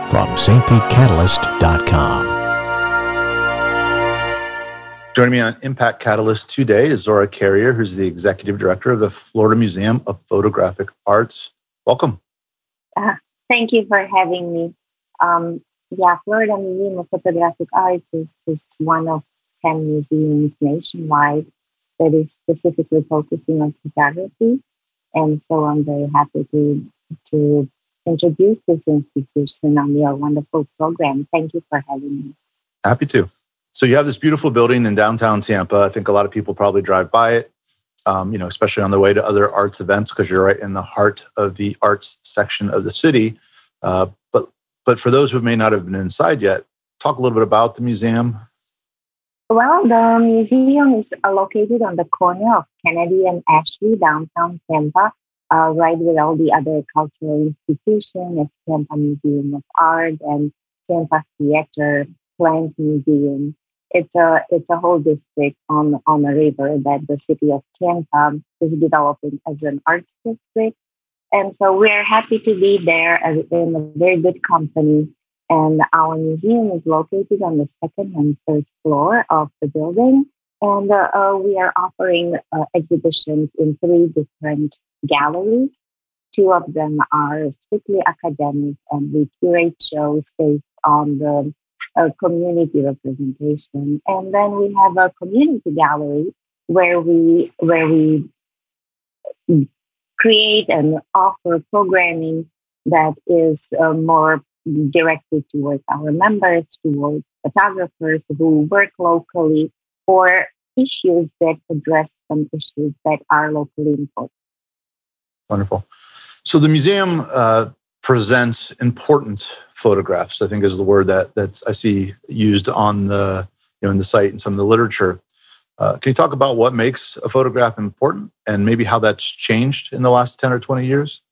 from stpetecatalyst.com. Joining me on Impact Catalyst today is Zora Carrier, who's the Executive Director of the Florida Museum of Photographic Arts. Welcome. Thank you for having me. Florida Museum of Photographic Arts is one of 10 museums nationwide that is specifically focusing on photography. And so I'm very happy to introduce this institution on your wonderful program. Thank you for having me. Happy to. So you have this beautiful building in downtown Tampa. I think a lot of people probably drive by it, especially on their way to other arts events, because you're right in the heart of the arts section of the city. But for those who may not have been inside yet, talk a little bit about the museum. Well, the museum is located on the corner of Kennedy and Ashley, downtown Tampa, right with all the other cultural institutions, Tampa Museum of Art and Tampa Theater, Plant Museum. It's a whole district on a river that the city of Tampa is developing as an arts district. And so we're happy to be there in a very good company. And our museum is located on the second and third floor of the building. And we are offering exhibitions in 3 different galleries. 2 of them are strictly academic, and we curate shows based on the community representation. And then we have a community gallery where we create and offer programming that is more directed towards our members, towards photographers who work locally, or issues that address some issues that are locally important. Wonderful. So the museum presents important photographs, I think is the word that I see used on the in the site and some of the literature. Can you talk about what makes a photograph important and maybe how that's changed in the last 10 or 20 years?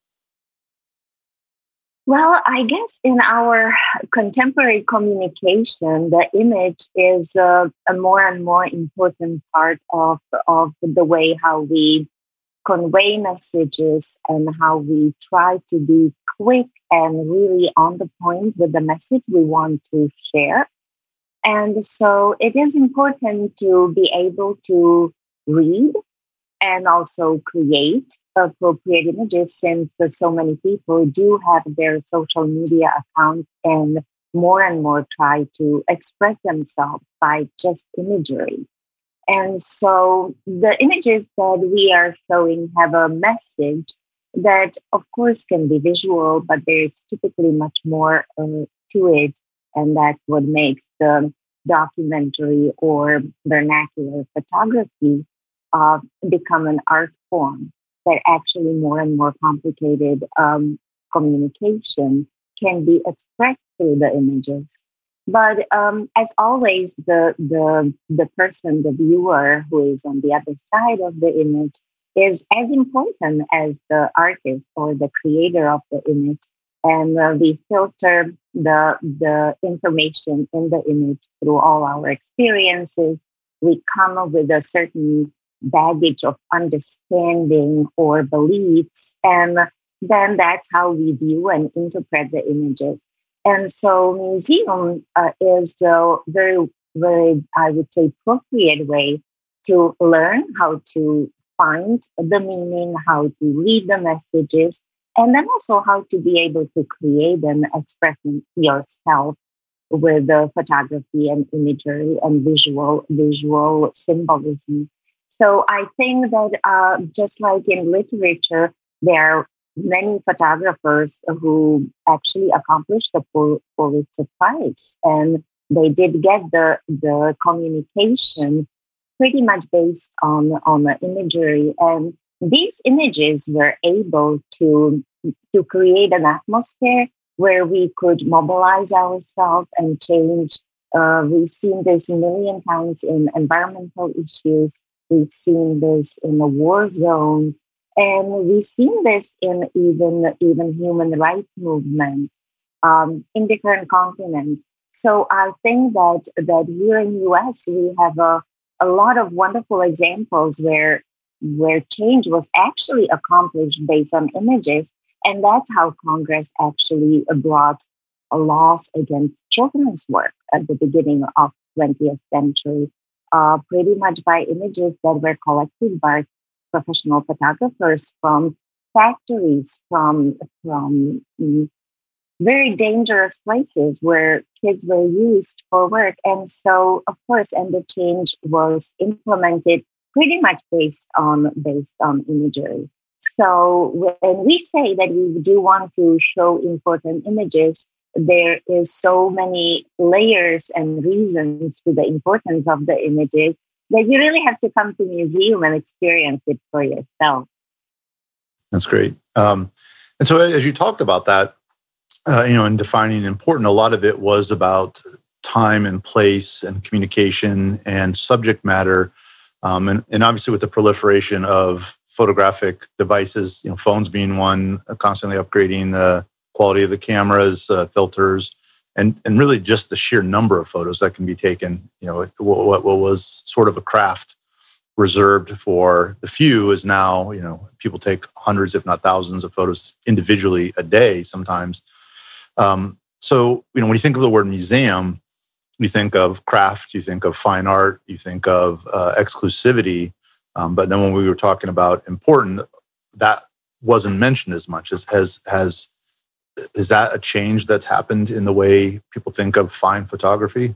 Well, I guess in our contemporary communication, the image is a more and more important part of the way how we convey messages and how we try to be quick and really on the point with the message we want to share. And so it is important to be able to read and also create appropriate images, since so many people do have their social media accounts and more try to express themselves by just imagery. And so the images that we are showing have a message that, of course, can be visual, but there's typically much more to it. And that's what makes the documentary or vernacular photography become an art form that actually more and more complicated communication can be expressed through the images. But as always, the person, the viewer who is on the other side of the image is as important as the artist or the creator of the image. And we filter the information in the image through all our experiences. We come up with a certain baggage of understanding or beliefs, and then that's how we view and interpret the images. And so museum is a very, very, I would say, appropriate way to learn how to find the meaning, how to read the messages, and then also how to be able to create and express yourself with the photography and imagery and visual symbolism. So I think that just like in literature, there are many photographers who actually accomplished the Pulitzer Prize, and they did get the communication pretty much based on the imagery. And these images were able to create an atmosphere where we could mobilize ourselves and change. We've seen this a million times in environmental issues. We've seen this in the war zones, and we've seen this in even human rights movement in different continents. So I think that here in the U.S. we have a lot of wonderful examples where change was actually accomplished based on images, and that's how Congress actually brought laws against children's work at the beginning of 20th century, pretty much by images that were collected by professional photographers from factories, from very dangerous places where kids were used for work. And so, of course, and the change was implemented pretty much based on imagery. So when we say that we do want to show important images, there is so many layers and reasons to the importance of the images that you really have to come to museum and experience it for yourself. That's great. And so as you talked about that, in defining important, a lot of it was about time and place and communication and subject matter. And obviously with the proliferation of photographic devices, phones being one, constantly upgrading the quality of the cameras, filters, and really just the sheer number of photos that can be taken. What was sort of a craft reserved for the few is now, people take hundreds, if not thousands of photos individually a day sometimes. So, when you think of the word museum, you think of craft, you think of fine art, you think of exclusivity. But then when we were talking about important, that wasn't mentioned as much. Is that a change that's happened in the way people think of fine photography?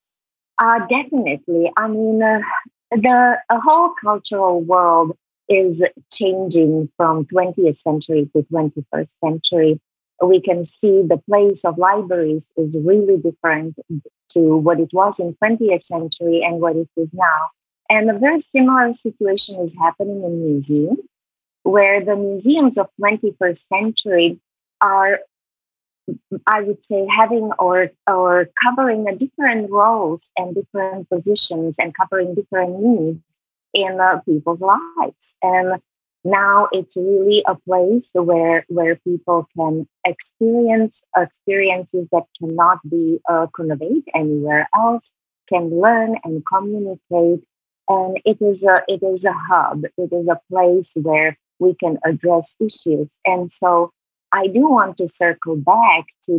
Definitely. I mean, the whole cultural world is changing from 20th century to 21st century. We can see the place of libraries is really different to what it was in 20th century and what it is now. And a very similar situation is happening in museums, where the museums of 21st century are, I would say, having or covering a different roles and different positions and covering different needs in people's lives. And now it's really a place where people can experience experiences that cannot be conveyed anywhere else, can learn and communicate. And it is a hub. It is a place where we can address issues. And so I do want to circle back to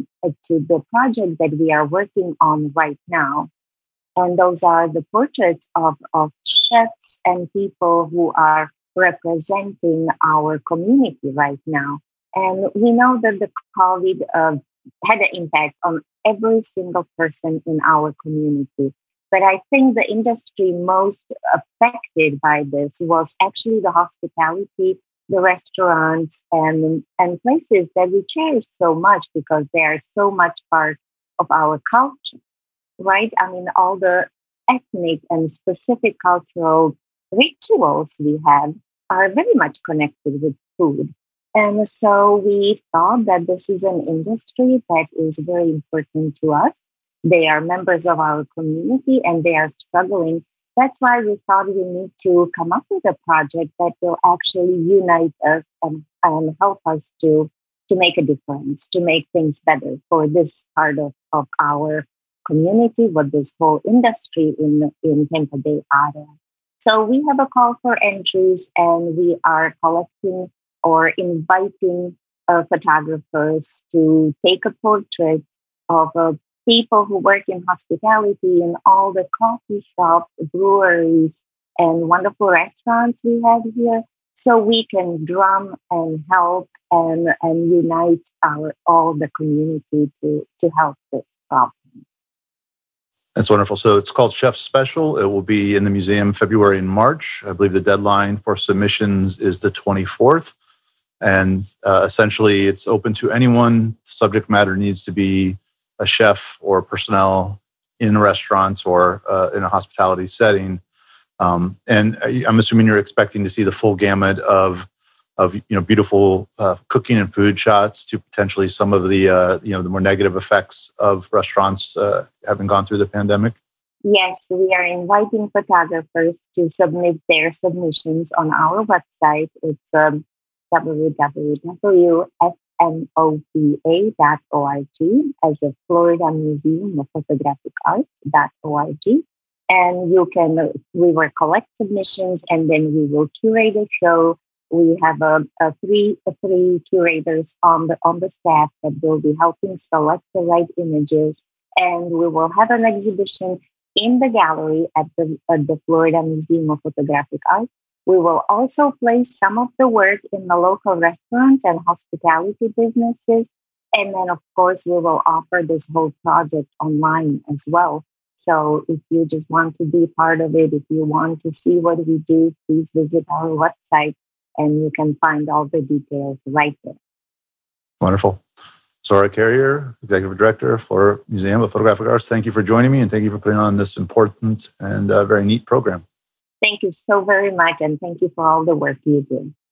the project that we are working on right now. And those are the portraits of chefs and people who are representing our community right now. And we know that the COVID had an impact on every single person in our community. But I think the industry most affected by this was actually the hospitality, the restaurants, and places that we cherish so much because they are so much part of our culture, right? I mean, all the ethnic and specific cultural rituals we have are very much connected with food. And so we thought that this is an industry that is very important to us. They are members of our community and they are struggling. That's why we thought we need to come up with a project that will actually unite us and help us to make a difference, to make things better for this part of our community, what this whole industry in Tampa Bay area. So we have a call for entries and we are collecting or inviting photographers to take a portrait of people who work in hospitality in all the coffee shops, breweries, and wonderful restaurants we have here. So we can drum and help and unite all the community to help this problem. That's wonderful. So it's called Chef Special. It will be in the museum February and March. I believe the deadline for submissions is the 24th. And essentially, it's open to anyone. Subject matter needs to be a chef or personnel in restaurants or in a hospitality setting. And I'm assuming you're expecting to see the full gamut of beautiful cooking and food shots to potentially some of the the more negative effects of restaurants having gone through the pandemic. Yes, we are inviting photographers to submit their submissions on our website. It's www.fmopa.org as a Florida Museum of Photographic Arts.org. And we will collect submissions and then we will curate a show We have three curators on the staff that will be helping select the right images, and we will have an exhibition in the gallery at the Florida Museum of Photographic Art. We will also place some of the work in the local restaurants and hospitality businesses. And then, of course, we will offer this whole project online as well. So if you just want to be part of it, if you want to see what we do, please visit our website and you can find all the details right there. Wonderful. Zora Carrier, Executive Director for Museum of Photographic Arts, thank you for joining me and thank you for putting on this important and very neat program. Thank you so very much, and thank you for all the work you do.